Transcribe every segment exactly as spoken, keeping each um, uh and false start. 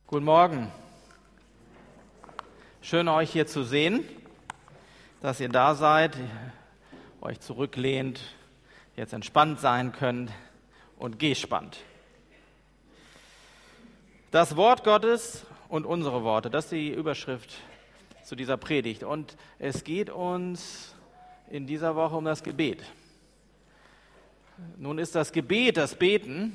Guten Morgen. Schön, euch hier zu sehen, dass ihr da seid, euch zurücklehnt, jetzt entspannt sein könnt und gespannt. Das Wort Gottes und unsere Worte, das ist die Überschrift zu dieser Predigt. Und es geht uns in dieser Woche um das Gebet. Nun ist das Gebet, das Beten,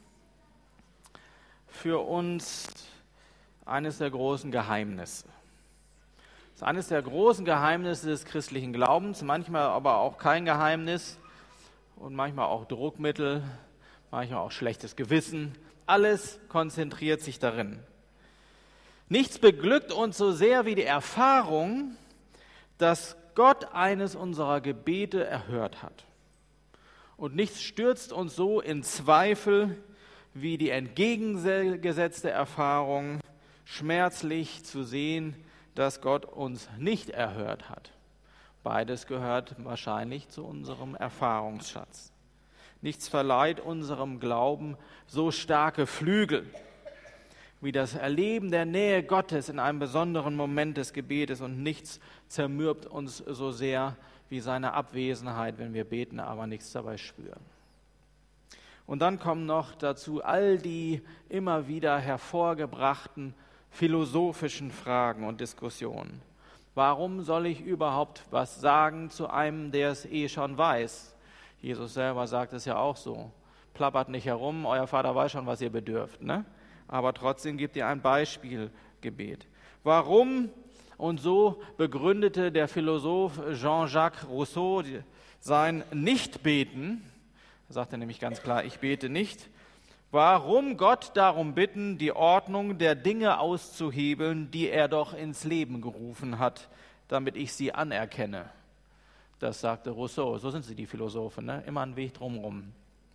für uns eines der großen Geheimnisse. Das ist eines der großen Geheimnisse des christlichen Glaubens, manchmal aber auch kein Geheimnis und manchmal auch Druckmittel, manchmal auch schlechtes Gewissen. Alles konzentriert sich darin. Nichts beglückt uns so sehr wie die Erfahrung, dass Gott eines unserer Gebete erhört hat. Und nichts stürzt uns so in Zweifel wie die entgegengesetzte Erfahrung, schmerzlich zu sehen, dass Gott uns nicht erhört hat. Beides gehört wahrscheinlich zu unserem Erfahrungsschatz. Nichts verleiht unserem Glauben so starke Flügel wie das Erleben der Nähe Gottes in einem besonderen Moment des Gebetes, und nichts zermürbt uns so sehr wie seine Abwesenheit, wenn wir beten, aber nichts dabei spüren. Und dann kommen noch dazu all die immer wieder hervorgebrachten philosophischen Fragen und Diskussionen. Warum soll ich überhaupt was sagen zu einem, der es eh schon weiß? Jesus selber sagt es ja auch so. Plappert nicht herum, euer Vater weiß schon, was ihr bedürft, ne? Aber trotzdem gibt ihr ein Beispielgebet. Warum? Und so begründete der Philosoph Jean-Jacques Rousseau sein Nichtbeten. Er sagte nämlich ganz klar, ich bete nicht. Warum Gott darum bitten, die Ordnung der Dinge auszuhebeln, die er doch ins Leben gerufen hat, damit ich sie anerkenne. Das sagte Rousseau. So sind sie, die Philosophen, ne? Immer einen Weg drumherum.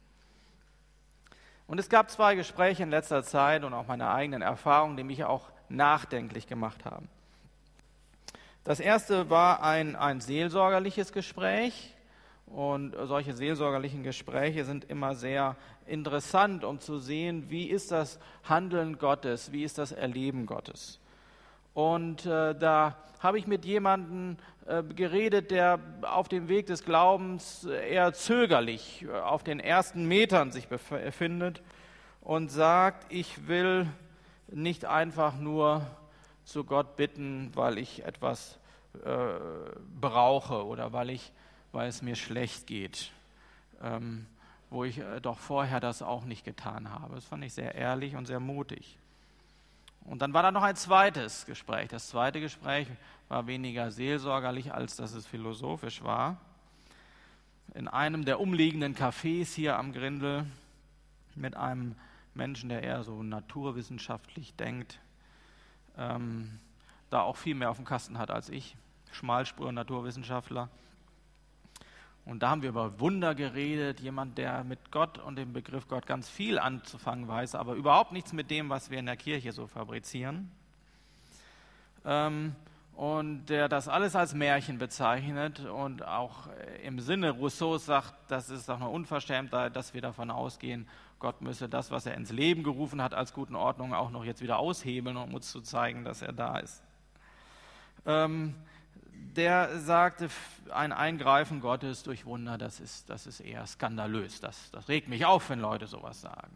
Und es gab zwei Gespräche in letzter Zeit und auch meine eigenen Erfahrungen, die mich auch nachdenklich gemacht haben. Das erste war ein, ein seelsorgerliches Gespräch. Und solche seelsorgerlichen Gespräche sind immer sehr interessant, um zu sehen, wie ist das Handeln Gottes, wie ist das Erleben Gottes. Und äh, da habe ich mit jemandem äh, geredet, der auf dem Weg des Glaubens eher zögerlich äh, auf den ersten Metern sich befindet und sagt, ich will nicht einfach nur zu Gott bitten, weil ich etwas äh, brauche oder weil ich weil es mir schlecht geht, ähm, wo ich äh, doch vorher das auch nicht getan habe. Das fand ich sehr ehrlich und sehr mutig. Und dann war da noch ein zweites Gespräch. Das zweite Gespräch war weniger seelsorgerlich, als dass es philosophisch war. In einem der umliegenden Cafés hier am Grindel mit einem Menschen, der eher so naturwissenschaftlich denkt, ähm, da auch viel mehr auf dem Kasten hat als ich, Schmalspur-Naturwissenschaftler. Und da haben wir über Wunder geredet, jemand, der mit Gott und dem Begriff Gott ganz viel anzufangen weiß, aber überhaupt nichts mit dem, was wir in der Kirche so fabrizieren. Ähm, und der das alles als Märchen bezeichnet und auch im Sinne Rousseaus sagt, das ist doch eine Unverschämtheit, dass wir davon ausgehen, Gott müsse das, was er ins Leben gerufen hat, als guten Ordnung auch noch jetzt wieder aushebeln, um uns zu zeigen, dass er da ist. Ähm, Der sagte, ein Eingreifen Gottes durch Wunder, das ist, das ist eher skandalös. Das, das regt mich auf, wenn Leute sowas sagen.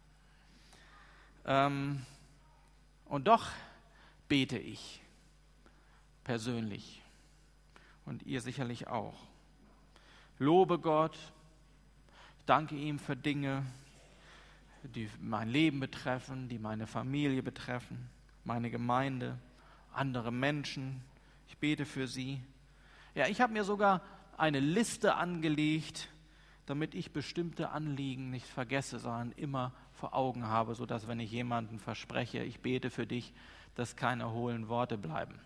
Ähm, und doch bete ich persönlich und ihr sicherlich auch. Lobe Gott, danke ihm für Dinge, die mein Leben betreffen, die meine Familie betreffen, meine Gemeinde, andere Menschen. Ich bete für sie. Ja, ich habe mir sogar eine Liste angelegt, damit ich bestimmte Anliegen nicht vergesse, sondern immer vor Augen habe, sodass, wenn ich jemandem verspreche, ich bete für dich, dass keine hohlen Worte bleiben.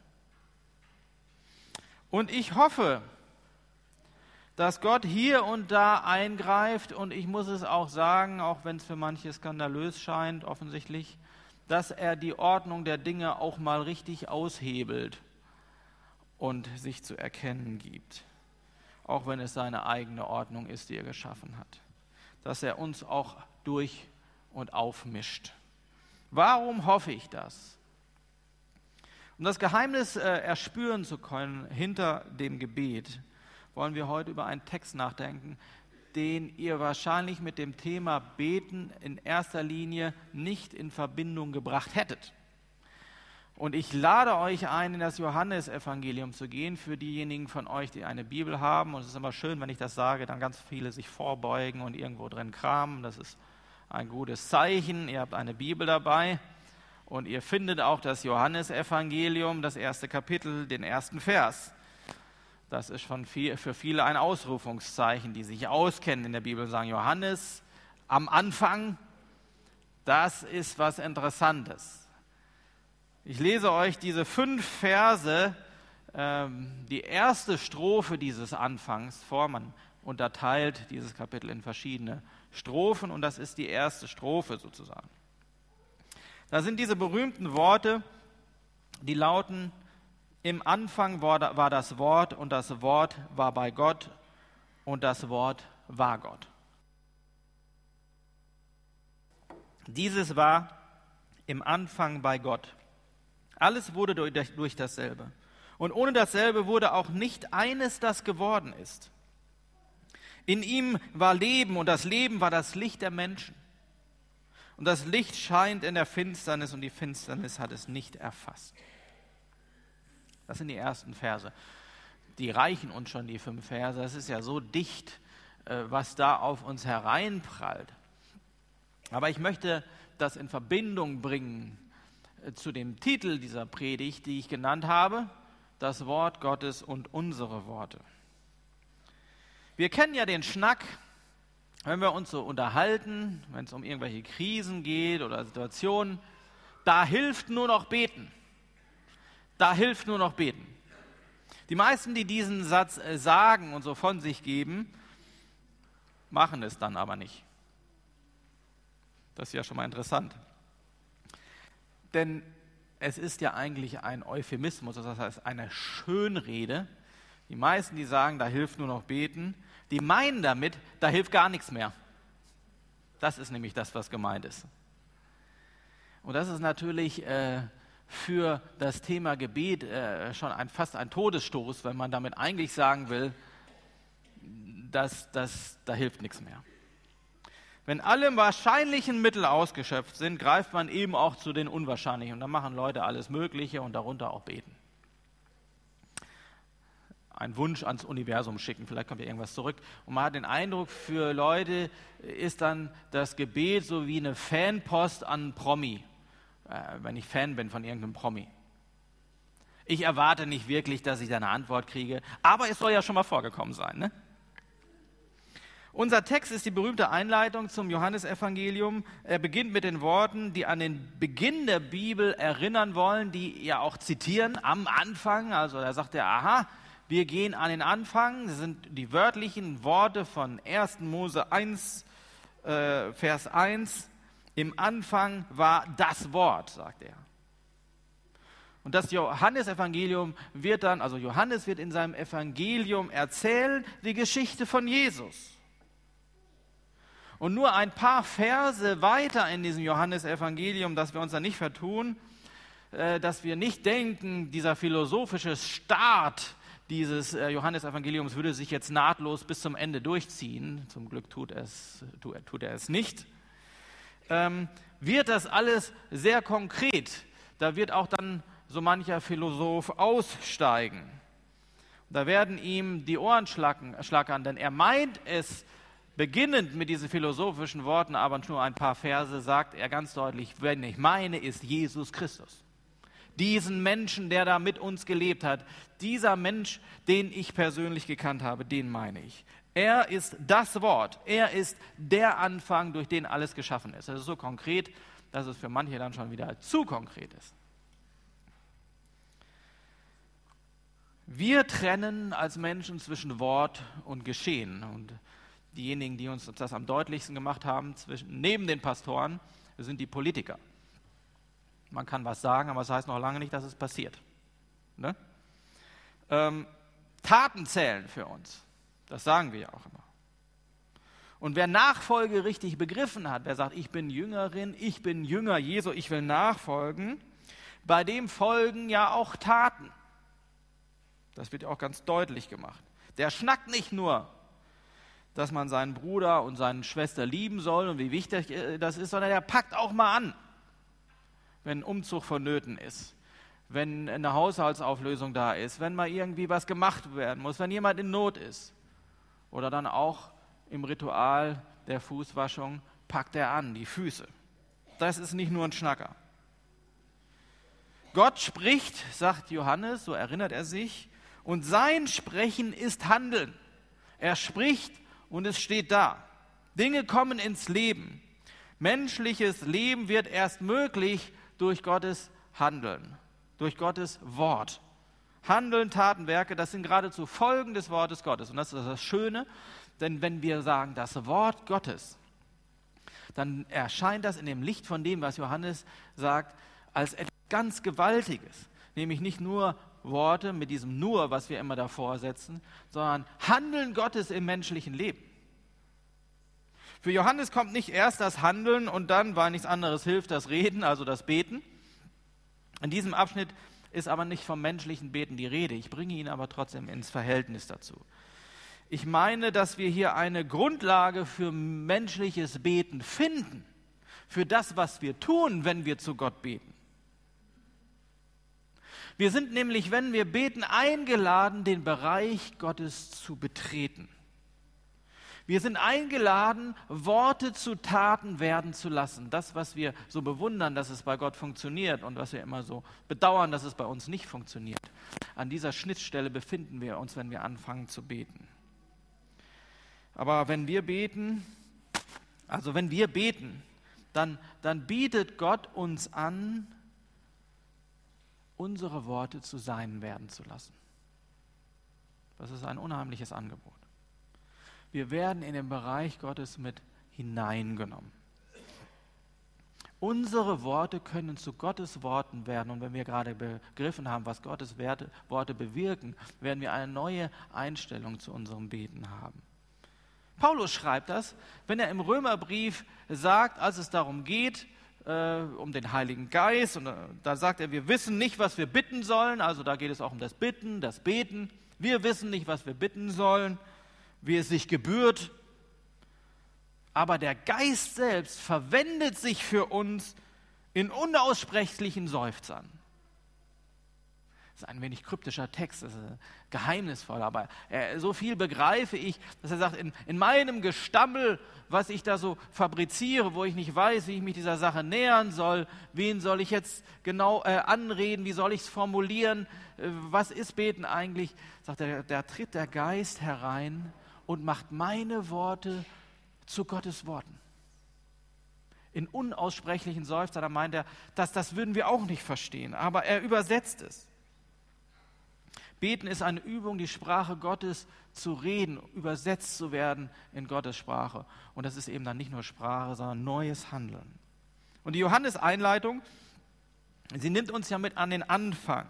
Und ich hoffe, dass Gott hier und da eingreift, und ich muss es auch sagen, auch wenn es für manche skandalös scheint, offensichtlich, dass er die Ordnung der Dinge auch mal richtig aushebelt und sich zu erkennen gibt, auch wenn es seine eigene Ordnung ist, die er geschaffen hat. Dass er uns auch durch und aufmischt Warum hoffe ich das? Um das Geheimnis äh, erspüren zu können hinter dem Gebet, wollen wir heute über einen Text nachdenken, den ihr wahrscheinlich mit dem Thema Beten in erster Linie nicht in Verbindung gebracht hättet. Und ich lade euch ein, in das Johannesevangelium zu gehen, für diejenigen von euch, die eine Bibel haben. Und es ist immer schön, wenn ich das sage, dann ganz viele sich vorbeugen und irgendwo drin kramen. Das ist ein gutes Zeichen. Ihr habt eine Bibel dabei und ihr findet auch das Johannesevangelium, das erste Kapitel, den ersten Vers. Das ist schon viel, für viele ein Ausrufungszeichen, die sich auskennen in der Bibel und sagen, Johannes am Anfang, das ist was Interessantes. Ich lese euch diese fünf Verse, ähm, die erste Strophe dieses Anfangs vor. Man unterteilt dieses Kapitel in verschiedene Strophen und das ist die erste Strophe sozusagen. Da sind diese berühmten Worte, die lauten, im Anfang war, war das Wort und das Wort war bei Gott und das Wort war Gott. Dieses war im Anfang bei Gott. Alles wurde durch, durch dasselbe. Und ohne dasselbe wurde auch nicht eines, das geworden ist. In ihm war Leben und das Leben war das Licht der Menschen. Und das Licht scheint in der Finsternis und die Finsternis hat es nicht erfasst. Das sind die ersten Verse. Die reichen uns schon, die fünf Verse. Das ist ja so dicht, was da auf uns hereinprallt. Aber ich möchte das in Verbindung bringen zu dem Titel dieser Predigt, die ich genannt habe, das Wort Gottes und unsere Worte. Wir kennen ja den Schnack, wenn wir uns so unterhalten, wenn es um irgendwelche Krisen geht oder Situationen, da hilft nur noch beten. Da hilft nur noch beten. Die meisten, die diesen Satz sagen und so von sich geben, machen es dann aber nicht. Das ist ja schon mal interessant. Denn es ist ja eigentlich ein Euphemismus, das heißt eine Schönrede. Die meisten, die sagen, da hilft nur noch beten, die meinen damit, da hilft gar nichts mehr. Das ist nämlich das, was gemeint ist. Und das ist natürlich äh, für das Thema Gebet äh, schon ein, fast ein Todesstoß, wenn man damit eigentlich sagen will, dass, dass da hilft nichts mehr. Wenn alle wahrscheinlichen Mittel ausgeschöpft sind, greift man eben auch zu den unwahrscheinlichen. Und dann machen Leute alles Mögliche und darunter auch beten. Einen Wunsch ans Universum schicken, vielleicht kommt ja irgendwas zurück. Und man hat den Eindruck, für Leute ist dann das Gebet so wie eine Fanpost an einen Promi, äh, wenn ich Fan bin von irgendeinem Promi. Ich erwarte nicht wirklich, dass ich da eine Antwort kriege, aber es soll ja schon mal vorgekommen sein, ne? Unser Text ist die berühmte Einleitung zum Johannesevangelium. Er beginnt mit den Worten, die an den Beginn der Bibel erinnern wollen, die ja auch zitieren am Anfang. Also da sagt er, aha, wir gehen an den Anfang. Das sind die wörtlichen Worte von ersten Mose eins, äh, Vers eins. Im Anfang war das Wort, sagt er. Und das Johannesevangelium wird dann, also Johannes wird in seinem Evangelium erzählen, die Geschichte von Jesus. Und nur ein paar Verse weiter in diesem Johannesevangelium, dass wir uns da nicht vertun, äh, dass wir nicht denken, dieser philosophische Start dieses äh, Johannesevangeliums würde sich jetzt nahtlos bis zum Ende durchziehen. Zum Glück tut, es, tut, tut er es nicht. Ähm, wird das alles sehr konkret. Da wird auch dann so mancher Philosoph aussteigen. Da werden ihm die Ohren schlackern, denn er meint es, beginnend mit diesen philosophischen Worten, aber nur ein paar Verse, sagt er ganz deutlich, wenn ich meine, ist Jesus Christus. Diesen Menschen, der da mit uns gelebt hat, dieser Mensch, den ich persönlich gekannt habe, den meine ich. Er ist das Wort, er ist der Anfang, durch den alles geschaffen ist. Das ist so konkret, dass es für manche dann schon wieder zu konkret ist. Wir trennen als Menschen zwischen Wort und Geschehen. Und diejenigen, die uns das am deutlichsten gemacht haben, zwischen, neben den Pastoren, sind die Politiker. Man kann was sagen, aber das heißt noch lange nicht, dass es passiert. Ne? Ähm, Taten zählen für uns. Das sagen wir ja auch immer. Und wer Nachfolge richtig begriffen hat, wer sagt, ich bin Jüngerin, ich bin Jünger Jesu, ich will nachfolgen, bei dem folgen ja auch Taten. Das wird ja auch ganz deutlich gemacht. Der schnackt nicht nur, dass man seinen Bruder und seine Schwester lieben soll und wie wichtig das ist, sondern der packt auch mal an, wenn ein Umzug vonnöten ist, wenn eine Haushaltsauflösung da ist, wenn mal irgendwie was gemacht werden muss, wenn jemand in Not ist. Oder dann auch im Ritual der Fußwaschung packt er an, die Füße. Das ist nicht nur ein Schnacker. Gott spricht, sagt Johannes, so erinnert er sich, und sein Sprechen ist Handeln. Er spricht und es steht da. Dinge kommen ins Leben. Menschliches Leben wird erst möglich durch Gottes Handeln, durch Gottes Wort. Handeln, Taten, Werke, das sind geradezu Folgen des Wortes Gottes. Und das ist das Schöne, denn wenn wir sagen, das Wort Gottes, dann erscheint das in dem Licht von dem, was Johannes sagt, als etwas ganz Gewaltiges. Nämlich nicht nur Worte mit diesem Nur, was wir immer davor setzen, sondern Handeln Gottes im menschlichen Leben. Für Johannes kommt nicht erst das Handeln und dann, weil nichts anderes hilft, das Reden, also das Beten. In diesem Abschnitt ist aber nicht vom menschlichen Beten die Rede. Ich bringe ihn aber trotzdem ins Verhältnis dazu. Ich meine, dass wir hier eine Grundlage für menschliches Beten finden, für das, was wir tun, wenn wir zu Gott beten. Wir sind nämlich, wenn wir beten, eingeladen, den Bereich Gottes zu betreten. Wir sind eingeladen, Worte zu Taten werden zu lassen. Das, was wir so bewundern, dass es bei Gott funktioniert und was wir immer so bedauern, dass es bei uns nicht funktioniert. An dieser Schnittstelle befinden wir uns, wenn wir anfangen zu beten. Aber wenn wir beten, also wenn wir beten, dann, dann bietet Gott uns an, unsere Worte zu seinen werden zu lassen. Das ist ein unheimliches Angebot. Wir werden in den Bereich Gottes mit hineingenommen. Unsere Worte können zu Gottes Worten werden. Und wenn wir gerade begriffen haben, was Gottes Werte, Worte bewirken, werden wir eine neue Einstellung zu unserem Beten haben. Paulus schreibt das, wenn er im Römerbrief sagt, als es darum geht, äh, um den Heiligen Geist, und äh, da sagt er, wir wissen nicht, was wir bitten sollen, also da geht es auch um das Bitten, das Beten. Wir wissen nicht, was wir bitten sollen, wie es sich gebührt, aber der Geist selbst verwendet sich für uns in unaussprechlichen Seufzern. Das ist ein wenig kryptischer Text, das ist geheimnisvoll, aber er, so viel begreife ich, dass er sagt, in, in meinem Gestammel, was ich da so fabriziere, wo ich nicht weiß, wie ich mich dieser Sache nähern soll, wen soll ich jetzt genau äh, anreden, wie soll ich es formulieren, äh, was ist Beten eigentlich, sagt er, da tritt der Geist herein und macht meine Worte zu Gottes Worten. In unaussprechlichen Seufzern, da meint er, dass das würden wir auch nicht verstehen, aber er übersetzt es. Beten ist eine Übung, die Sprache Gottes zu reden, übersetzt zu werden in Gottes Sprache. Und das ist eben dann nicht nur Sprache, sondern neues Handeln. Und die Johannes-Einleitung, sie nimmt uns ja mit an den Anfang,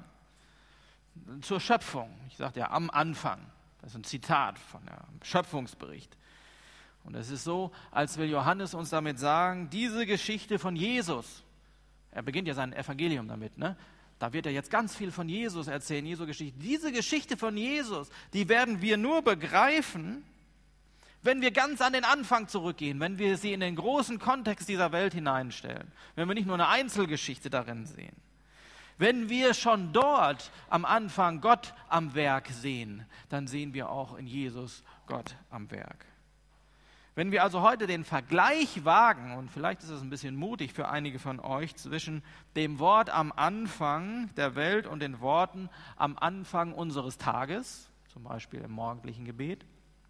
zur Schöpfung. Ich sagte ja am Anfang, das ist ein Zitat von dem Schöpfungsbericht. Und es ist so, als will Johannes uns damit sagen, diese Geschichte von Jesus, er beginnt ja sein Evangelium damit, ne? Da wird er jetzt ganz viel von Jesus erzählen, Jesu Geschichte. Diese Geschichte von Jesus, die werden wir nur begreifen, wenn wir ganz an den Anfang zurückgehen, wenn wir sie in den großen Kontext dieser Welt hineinstellen, wenn wir nicht nur eine Einzelgeschichte darin sehen. Wenn wir schon dort am Anfang Gott am Werk sehen, dann sehen wir auch in Jesus Gott am Werk. Wenn wir also heute den Vergleich wagen, und vielleicht ist es ein bisschen mutig für einige von euch, zwischen dem Wort am Anfang der Welt und den Worten am Anfang unseres Tages, zum Beispiel im morgendlichen Gebet,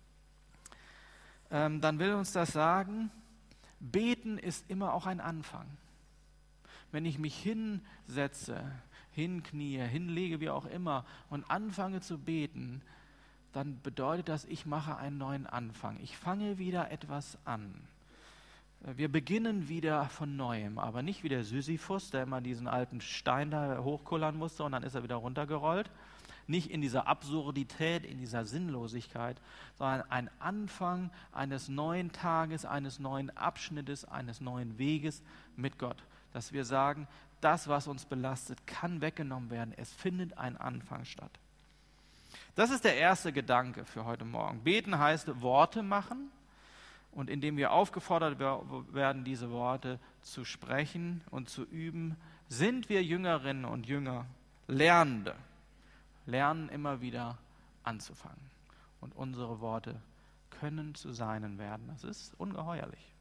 ähm, dann will uns das sagen, Beten ist immer auch ein Anfang. Wenn ich mich hinsetze, hinknie, hinlege, wie auch immer, und anfange zu beten, dann bedeutet das, ich mache einen neuen Anfang. Ich fange wieder etwas an. Wir beginnen wieder von Neuem, aber nicht wie der Sisyphus, der immer diesen alten Stein da hochkullern musste und dann ist er wieder runtergerollt. nicht in dieser Absurdität, in dieser Sinnlosigkeit, sondern ein Anfang eines neuen Tages, eines neuen Abschnittes, eines neuen Weges mit Gott. Dass wir sagen, das, was uns belastet, kann weggenommen werden. Es findet ein Anfang statt. Das ist der erste Gedanke für heute Morgen. Beten heißt Worte machen. Und indem wir aufgefordert werden, diese Worte zu sprechen und zu üben, sind wir Jüngerinnen und Jünger, Lernende, lernen immer wieder anzufangen. Und unsere Worte können zu Seinen werden. Das ist ungeheuerlich.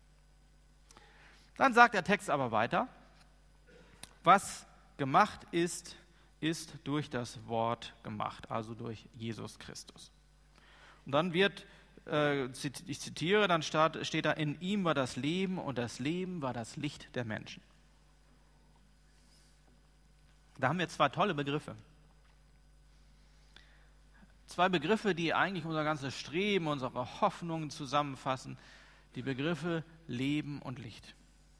Dann sagt der Text aber weiter, was gemacht ist, ist durch das Wort gemacht, also durch Jesus Christus. Und dann wird ich zitiere, dann steht da, in ihm war das Leben und das Leben war das Licht der Menschen. Da haben wir zwei tolle Begriffe. Zwei Begriffe, die eigentlich unser ganzes Streben, unsere Hoffnungen zusammenfassen. Die Begriffe Leben und Licht.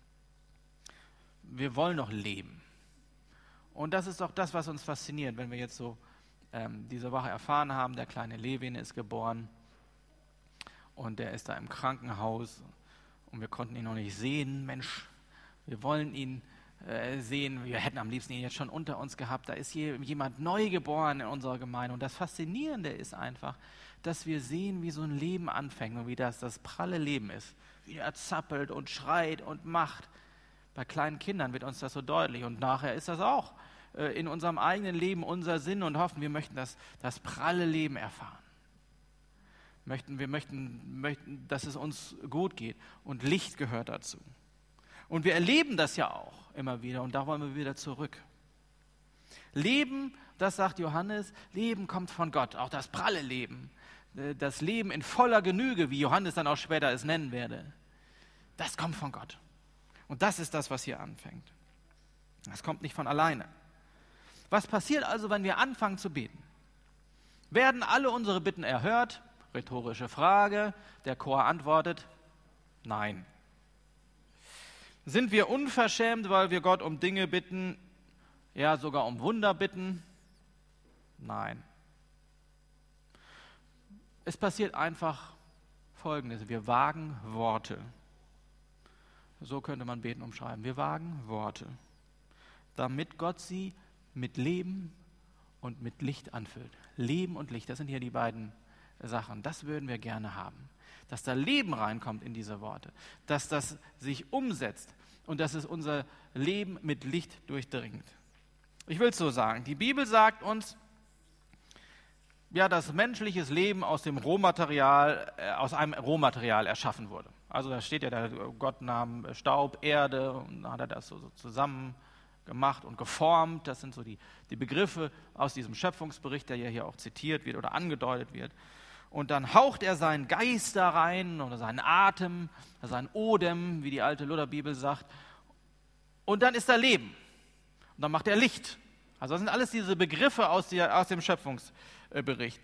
Wir wollen doch leben. Und das ist doch das, was uns fasziniert, wenn wir jetzt so ähm, diese Woche erfahren haben, der kleine Levin ist geboren. Und der ist da im Krankenhaus und wir konnten ihn noch nicht sehen. Mensch, wir wollen ihn äh, sehen. Wir hätten am liebsten ihn jetzt schon unter uns gehabt. Da ist hier jemand neu geboren in unserer Gemeinde. Und das Faszinierende ist einfach, dass wir sehen, wie so ein Leben anfängt und wie das das pralle Leben ist. Wie er zappelt und schreit und macht. Bei kleinen Kindern wird uns das so deutlich. Und nachher ist das auch äh, in unserem eigenen Leben unser Sinn und hoffen, wir möchten das, das pralle Leben erfahren. Möchten, wir möchten, möchten, dass es uns gut geht. Und Licht gehört dazu. Und wir erleben das ja auch immer wieder. Und da wollen wir wieder zurück. Leben, das sagt Johannes, Leben kommt von Gott. Auch das pralle Leben. Das Leben in voller Genüge, wie Johannes dann auch später es nennen werde. Das kommt von Gott. Und das ist das, was hier anfängt. Das kommt nicht von alleine. Was passiert also, wenn wir anfangen zu beten? Werden alle unsere Bitten erhört? Rhetorische Frage. Der Chor antwortet, nein. Sind wir unverschämt, weil wir Gott um Dinge bitten, ja sogar um Wunder bitten? Nein. Es passiert einfach Folgendes, wir wagen Worte. So könnte man Beten umschreiben. Wir wagen Worte, damit Gott sie mit Leben und mit Licht anfüllt. Leben und Licht, das sind hier die beiden Sachen. Das würden wir gerne haben. Dass da Leben reinkommt in diese Worte. Dass das sich umsetzt und dass es unser Leben mit Licht durchdringt. Ich will es so sagen. Die Bibel sagt uns, ja, dass menschliches Leben aus dem Rohmaterial, äh, aus einem Rohmaterial erschaffen wurde. Also da steht ja, der Gott nahm Staub, Erde und dann hat er das so, so zusammen gemacht und geformt. Das sind so die, die Begriffe aus diesem Schöpfungsbericht, der ja hier auch zitiert wird oder angedeutet wird. Und dann haucht er seinen Geist da rein oder seinen Atem, seinen Odem, wie die alte Lutherbibel sagt. Und dann ist da Leben. Und dann macht er Licht. Also das sind alles diese Begriffe aus, die, aus dem Schöpfungsbericht.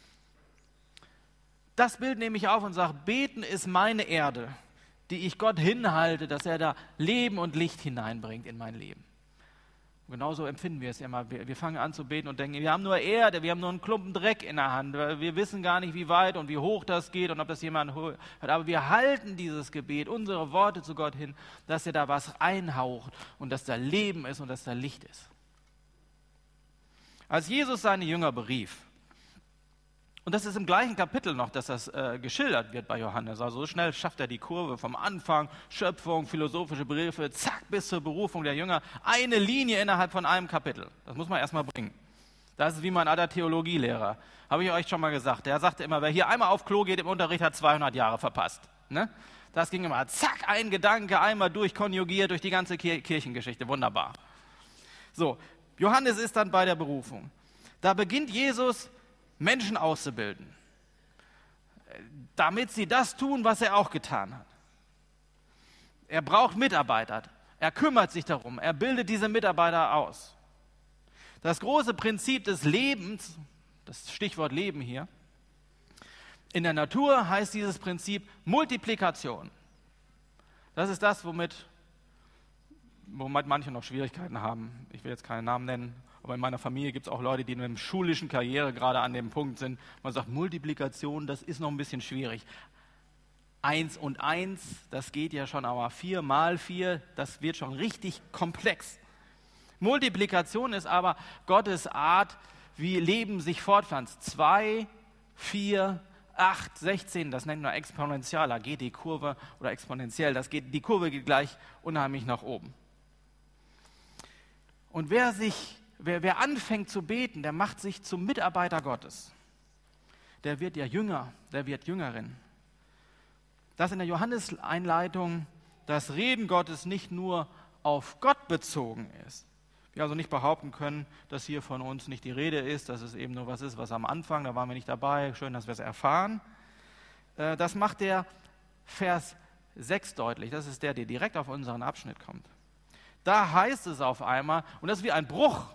Das Bild nehme ich auf und sage, beten ist meine Erde, die ich Gott hinhalte, dass er da Leben und Licht hineinbringt in mein Leben. Und genauso empfinden wir es immer. Wir, wir fangen an zu beten und denken, wir haben nur Erde, wir haben nur einen Klumpen Dreck in der Hand. Wir wissen gar nicht, wie weit und wie hoch das geht und ob das jemand hört. Aber wir halten dieses Gebet, unsere Worte zu Gott hin, dass er da was einhaucht und dass da Leben ist und dass da Licht ist. Als Jesus seine Jünger berief, und das ist im gleichen Kapitel noch, dass das äh, geschildert wird bei Johannes. Also so schnell schafft er die Kurve vom Anfang, Schöpfung, philosophische Begriffe, zack, bis zur Berufung der Jünger. Eine Linie innerhalb von einem Kapitel. Das muss man erstmal bringen. Das ist wie mein alter Theologielehrer. Habe ich euch schon mal gesagt. Der sagte immer, wer hier einmal auf Klo geht im Unterricht, hat zweihundert Jahre verpasst. Ne? Das ging immer, zack, ein Gedanke, einmal durchkonjugiert durch die ganze Kir- Kirchengeschichte. Wunderbar. So, Johannes ist dann bei der Berufung. Da beginnt Jesus, Menschen auszubilden, damit sie das tun, was er auch getan hat. Er braucht Mitarbeiter, er kümmert sich darum, er bildet diese Mitarbeiter aus. Das große Prinzip des Lebens, das Stichwort Leben hier, in der Natur heißt dieses Prinzip Multiplikation. Das ist das, womit, womit manche noch Schwierigkeiten haben. Ich will jetzt keinen Namen nennen. Aber in meiner Familie gibt es auch Leute, die in einer schulischen Karriere gerade an dem Punkt sind. Man sagt, Multiplikation, das ist noch ein bisschen schwierig. Eins und eins, das geht ja schon, aber vier mal vier, das wird schon richtig komplex. Multiplikation ist aber Gottes Art, wie Leben sich fortpflanzt. Zwei, vier, acht, sechzehn, das nennt man exponentiell, da geht die Kurve, oder exponentiell, das geht, die Kurve geht gleich unheimlich nach oben. Und wer sich, wer, wer anfängt zu beten, der macht sich zum Mitarbeiter Gottes. Der wird ja Jünger, der wird Jüngerin. Das in der Johannes-Einleitung, das Reden Gottes nicht nur auf Gott bezogen ist. Wir also nicht behaupten können, dass hier von uns nicht die Rede ist, dass es eben nur was ist, was am Anfang, da waren wir nicht dabei, schön, dass wir es erfahren. Das macht der Vers sechs deutlich, das ist der, der direkt auf unseren Abschnitt kommt. Da heißt es auf einmal, und das ist wie ein Bruch,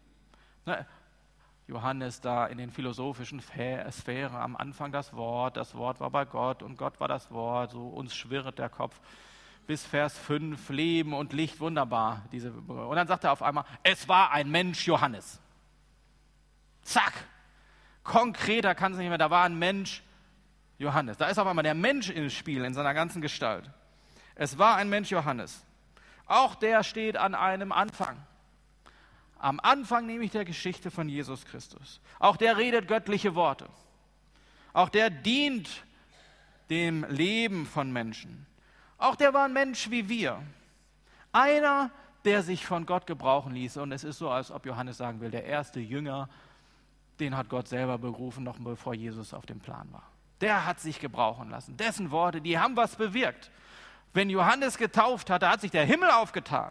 Johannes da in den philosophischen Sphären, am Anfang das Wort, das Wort war bei Gott und Gott war das Wort, so uns schwirrt der Kopf. Bis Vers fünf, Leben und Licht, wunderbar. Diese, und dann sagt er auf einmal, es war ein Mensch Johannes. Zack, konkreter kann es nicht mehr, da war ein Mensch Johannes. Da ist auf einmal der Mensch im Spiel, in seiner ganzen Gestalt. Es war ein Mensch Johannes. Auch der steht an einem Anfang. Am Anfang nämlich der Geschichte von Jesus Christus. Auch der redet göttliche Worte. Auch der dient dem Leben von Menschen. Auch der war ein Mensch wie wir. Einer, der sich von Gott gebrauchen ließ. Und es ist so, als ob Johannes sagen will, der erste Jünger, den hat Gott selber berufen, noch bevor Jesus auf dem Plan war. Der hat sich gebrauchen lassen. Dessen Worte, die haben was bewirkt. Wenn Johannes getauft hat, da hat sich der Himmel aufgetan.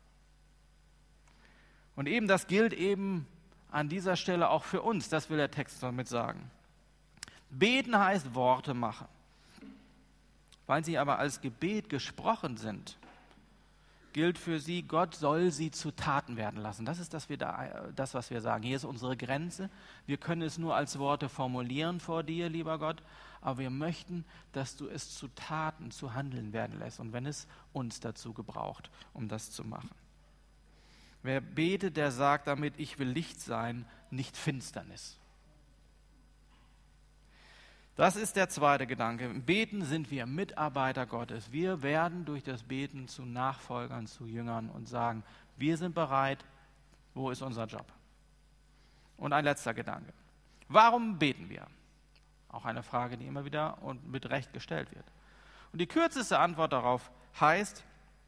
Und eben das gilt eben an dieser Stelle auch für uns. Das will der Text damit sagen. Beten heißt Worte machen. Weil sie aber als Gebet gesprochen sind, gilt für sie, Gott soll sie zu Taten werden lassen. Das ist das, wir da, das, was wir sagen. Hier ist unsere Grenze. Wir können es nur als Worte formulieren vor dir, lieber Gott, aber wir möchten, dass du es zu Taten, zu Handeln werden lässt. Und wenn es uns dazu gebraucht, um das zu machen. Wer betet, der sagt damit, ich will Licht sein, nicht Finsternis. Das ist der zweite Gedanke. Im Beten sind wir Mitarbeiter Gottes. Wir werden durch das Beten zu Nachfolgern, zu Jüngern und sagen, wir sind bereit, wo ist unser Job? Und ein letzter Gedanke. Warum beten wir? Auch eine Frage, die immer wieder und mit Recht gestellt wird. Und die kürzeste Antwort darauf heißt,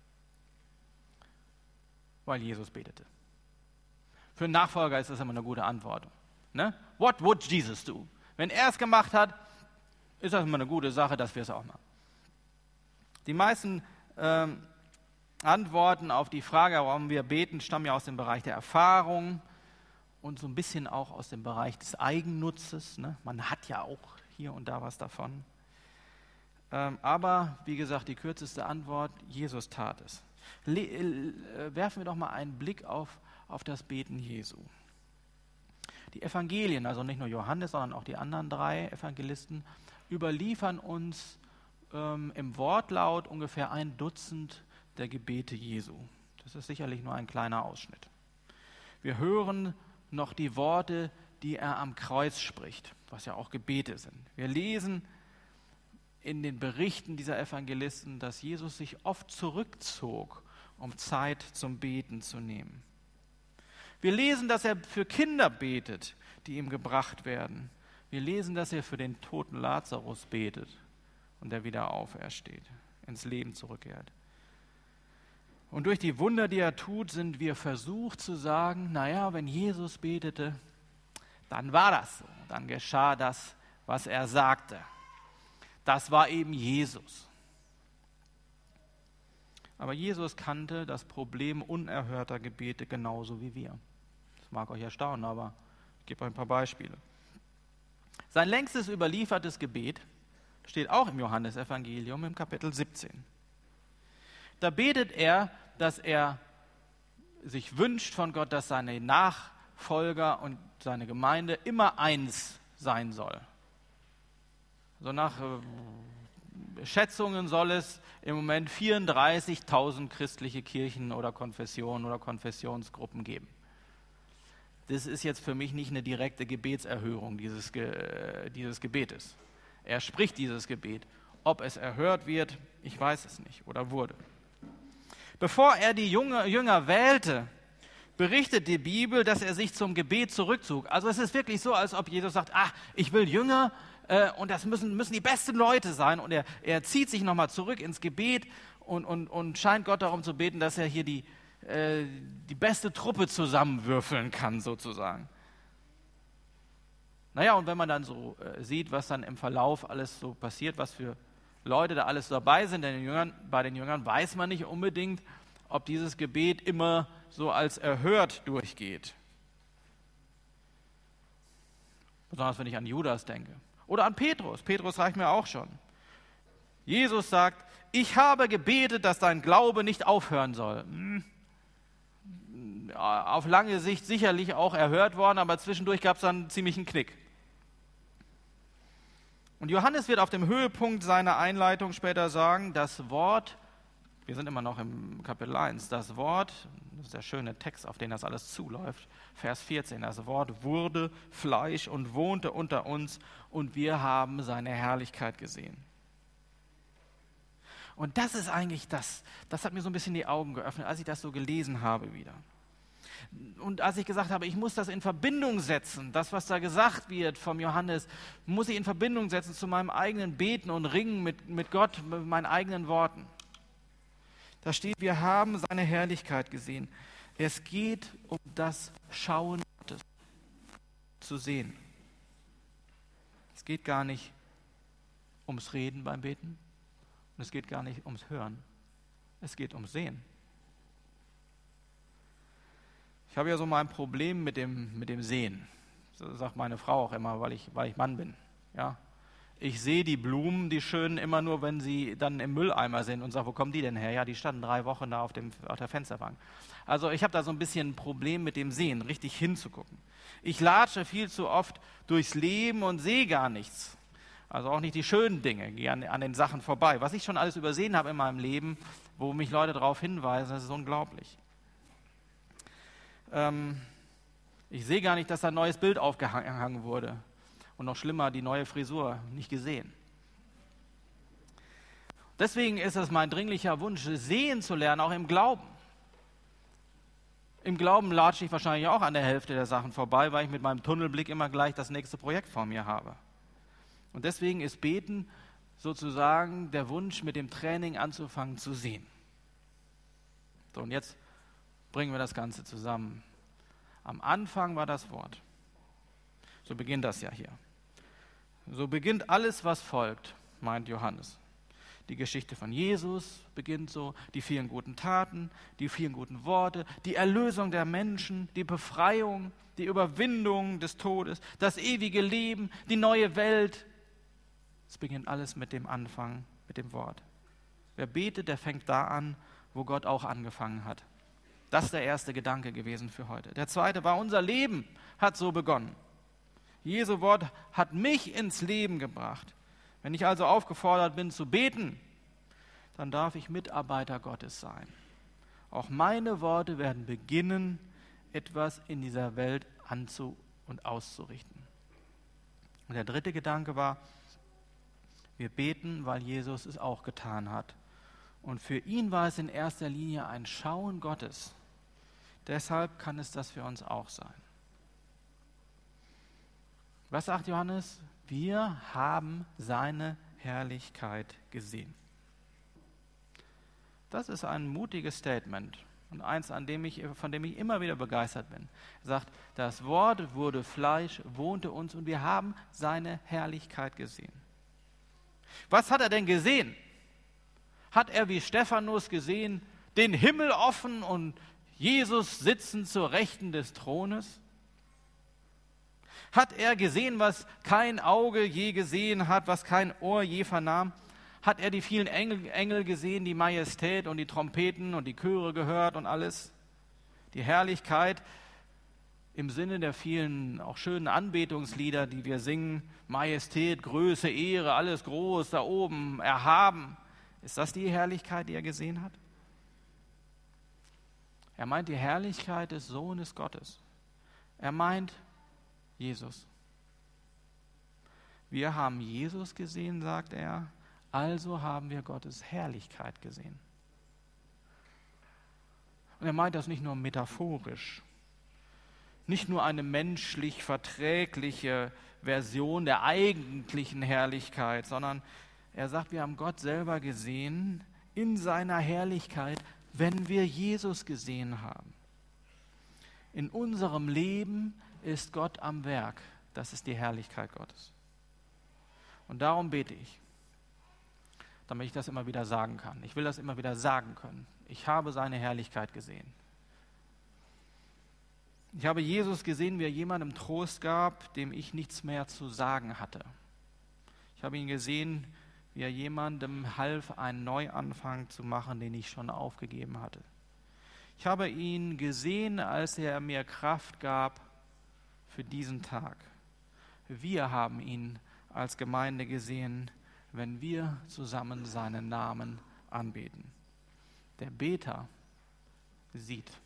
weil Jesus betete. Für einen Nachfolger ist das immer eine gute Antwort. Ne? What would Jesus do? Wenn er es gemacht hat, ist das immer eine gute Sache, dass wir es auch machen. Die meisten ähm, Antworten auf die Frage, warum wir beten, stammen ja aus dem Bereich der Erfahrung und so ein bisschen auch aus dem Bereich des Eigennutzes. Ne? Man hat ja auch hier und da was davon. Ähm, aber, wie gesagt, die kürzeste Antwort, Jesus tat es. Le- äh, werfen wir doch mal einen Blick auf, auf das Beten Jesu. Die Evangelien, also nicht nur Johannes, sondern auch die anderen drei Evangelisten, überliefern uns ähm, im Wortlaut ungefähr ein Dutzend der Gebete Jesu. Das ist sicherlich nur ein kleiner Ausschnitt. Wir hören noch die Worte, die er am Kreuz spricht, was ja auch Gebete sind. Wir lesen in den Berichten dieser Evangelisten, dass Jesus sich oft zurückzog, um Zeit zum Beten zu nehmen. Wir lesen, dass er für Kinder betet, die ihm gebracht werden. Wir lesen, dass er für den toten Lazarus betet und der wieder aufersteht, ins Leben zurückkehrt. Und durch die Wunder, die er tut, sind wir versucht zu sagen, naja, wenn Jesus betete, dann war das so. Dann geschah das, was er sagte. Das war eben Jesus. Aber Jesus kannte das Problem unerhörter Gebete genauso wie wir. Das mag euch erstaunen, aber ich gebe euch ein paar Beispiele. Sein längstes überliefertes Gebet steht auch im Johannesevangelium im Kapitel siebzehn. Da betet er, dass er sich wünscht von Gott, dass seine Nachfolger und seine Gemeinde immer eins sein soll. So nach äh, Schätzungen soll es im Moment vierunddreißigtausend christliche Kirchen oder Konfessionen oder Konfessionsgruppen geben. das ist jetzt für mich nicht eine direkte Gebetserhörung dieses, Ge- dieses Gebetes. Er spricht dieses Gebet. Ob es erhört wird, ich weiß es nicht oder wurde. Bevor er die Jünger, Jünger wählte, berichtet die Bibel, dass er sich zum Gebet zurückzog. Also es ist wirklich so, als ob Jesus sagt, ach, ich will Jünger äh, und das müssen, müssen die besten Leute sein. Und er, er zieht sich nochmal zurück ins Gebet und, und, und scheint Gott darum zu beten, dass er hier die, äh, die beste Truppe zusammenwürfeln kann, sozusagen. Naja, und wenn man dann so äh, sieht, was dann im Verlauf alles so passiert, was für Leute da alles dabei sind, den Jüngern, bei den Jüngern, weiß man nicht unbedingt, ob dieses Gebet immer so als erhört durchgeht. Besonders wenn ich an Judas denke. Oder an Petrus. Petrus reicht mir auch schon. Jesus sagt, ich habe gebetet, dass dein Glaube nicht aufhören soll. Hm. Auf lange Sicht sicherlich auch erhört worden, aber zwischendurch gab es dann einen ziemlichen Knick. Und Johannes wird auf dem Höhepunkt seiner Einleitung später sagen, das Wort, wir sind immer noch im Kapitel eins, das Wort, das ist der schöne Text, auf den das alles zuläuft, Vers vierzehn, das Wort wurde Fleisch und wohnte unter uns und wir haben seine Herrlichkeit gesehen. Und das ist eigentlich das, das hat mir so ein bisschen die Augen geöffnet, als ich das so gelesen habe wieder. Und als ich gesagt habe, ich muss das in Verbindung setzen, das, was da gesagt wird vom Johannes, muss ich in Verbindung setzen zu meinem eigenen Beten und Ringen mit, mit Gott, mit meinen eigenen Worten. Da steht, wir haben seine Herrlichkeit gesehen. Es geht um das Schauen Gottes, zu sehen. Es geht gar nicht ums Reden beim Beten und es geht gar nicht ums Hören. Es geht ums Sehen. Ich habe ja so mein Problem mit dem, mit dem Sehen. So sagt meine Frau auch immer, weil ich, weil ich Mann bin. Ja? Ich sehe die Blumen, die schönen, immer nur, wenn sie dann im Mülleimer sind und sage, wo kommen die denn her? Ja, die standen drei Wochen da auf, dem, auf der Fensterbank. Also ich habe da so ein bisschen ein Problem mit dem Sehen, richtig hinzugucken. Ich latsche viel zu oft durchs Leben und sehe gar nichts. Also auch nicht die schönen Dinge, gehe an, an den Sachen vorbei. Was ich schon alles übersehen habe in meinem Leben, wo mich Leute darauf hinweisen, das ist unglaublich. Ähm, ich sehe gar nicht, dass da ein neues Bild aufgehangen wurde. Und noch schlimmer, die neue Frisur, nicht gesehen. Deswegen ist es mein dringlicher Wunsch, sehen zu lernen, auch im Glauben. Im Glauben latsche ich wahrscheinlich auch an der Hälfte der Sachen vorbei, weil ich mit meinem Tunnelblick immer gleich das nächste Projekt vor mir habe. Und deswegen ist Beten sozusagen der Wunsch, mit dem Training anzufangen zu sehen. So, und jetzt bringen wir das Ganze zusammen. Am Anfang war das Wort. So beginnt das ja hier. So beginnt alles, was folgt, meint Johannes. Die Geschichte von Jesus beginnt so, die vielen guten Taten, die vielen guten Worte, die Erlösung der Menschen, die Befreiung, die Überwindung des Todes, das ewige Leben, die neue Welt. Es beginnt alles mit dem Anfang, mit dem Wort. Wer betet, der fängt da an, wo Gott auch angefangen hat. Das ist der erste Gedanke gewesen für heute. Der zweite war, unser Leben hat so begonnen. Jesu Wort hat mich ins Leben gebracht. Wenn ich also aufgefordert bin zu beten, dann darf ich Mitarbeiter Gottes sein. Auch meine Worte werden beginnen, etwas in dieser Welt anzu- und auszurichten. Und der dritte Gedanke war, wir beten, weil Jesus es auch getan hat. Und für ihn war es in erster Linie ein Schauen Gottes. Deshalb kann es das für uns auch sein. Was sagt Johannes? Wir haben seine Herrlichkeit gesehen. Das ist ein mutiges Statement und eins, an dem ich, von dem ich immer wieder begeistert bin. Er sagt, das Wort wurde Fleisch, wohnte uns und wir haben seine Herrlichkeit gesehen. Was hat er denn gesehen? Hat er wie Stephanus gesehen, den Himmel offen und Jesus sitzend zur Rechten des Thrones? Hat er gesehen, was kein Auge je gesehen hat, was kein Ohr je vernahm? Hat er die vielen Engel, Engel gesehen, die Majestät und die Trompeten und die Chöre gehört und alles? Die Herrlichkeit im Sinne der vielen auch schönen Anbetungslieder, die wir singen. Majestät, Größe, Ehre, alles groß da oben, erhaben. Ist das die Herrlichkeit, die er gesehen hat? Er meint die Herrlichkeit des Sohnes Gottes. Er meint Jesus. Wir haben Jesus gesehen, sagt er, also haben wir Gottes Herrlichkeit gesehen. Und er meint das nicht nur metaphorisch, nicht nur eine menschlich verträgliche Version der eigentlichen Herrlichkeit, sondern er sagt, wir haben Gott selber gesehen in seiner Herrlichkeit, wenn wir Jesus gesehen haben. In unserem Leben ist Gott am Werk. Das ist die Herrlichkeit Gottes. Und darum bete ich, damit ich das immer wieder sagen kann. Ich will das immer wieder sagen können. Ich habe seine Herrlichkeit gesehen. Ich habe Jesus gesehen, wie er jemandem Trost gab, dem ich nichts mehr zu sagen hatte. Ich habe ihn gesehen, wie er jemandem half, einen Neuanfang zu machen, den ich schon aufgegeben hatte. Ich habe ihn gesehen, als er mir Kraft gab für diesen Tag. Wir haben ihn als Gemeinde gesehen, wenn wir zusammen seinen Namen anbeten. Der Beter sieht.